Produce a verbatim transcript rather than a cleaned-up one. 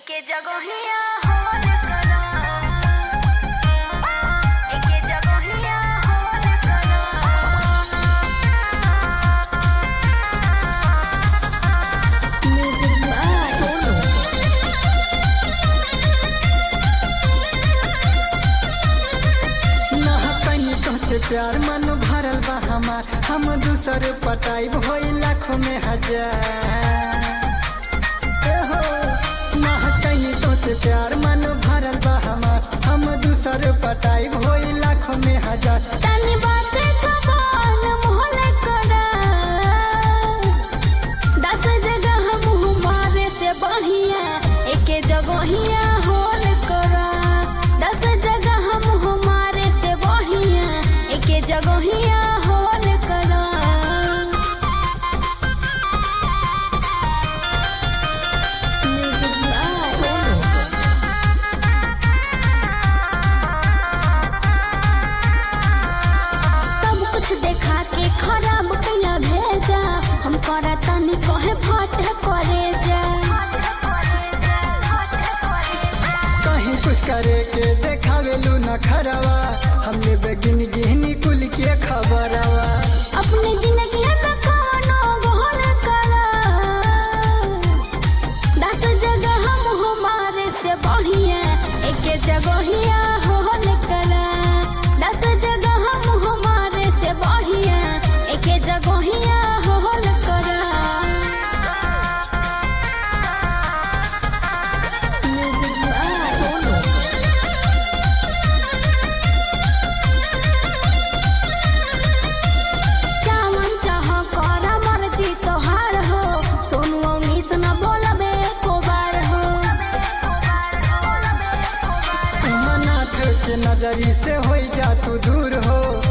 एके जगहिया होल करा एके जगहिया होल करा म्यूजिक बाय सोनू नहकनी तोहते प्यार मन भरल बा हमार हम दूसर पटाई होई लाखों में हजार प्यार मन भरल बा हमार हम दूसर पटाई होई लाखों में हजार तनी बाते कबान मोहल करा दस जगह मुँह मारे से बढ़िया एके जगहिया होल करा दस जगह मुँह मारे से बढ़िया एके जगहिया होल करा देखा के खराब कैला भेजा हम करा तनी कहे फट करे जा कहीं कुछ करे के देखावेलू न खरावा हमने बेगिन गिहनी कुल के खबरवा अपने जिंदगी में कोनो गोल करा दस जगह मुँह मारे से बढ़िया एके जगहिया होल करा दस जगह मुँह मारे से बढ़िया एके जगहिया होल करा म्यूजिक बाय सोनू चावन चाह करा मर्जी तोहार हो सोनू उन्नीस न बोलबे एको बार हो मनाथ के नजरी से होई जा तू दूर हो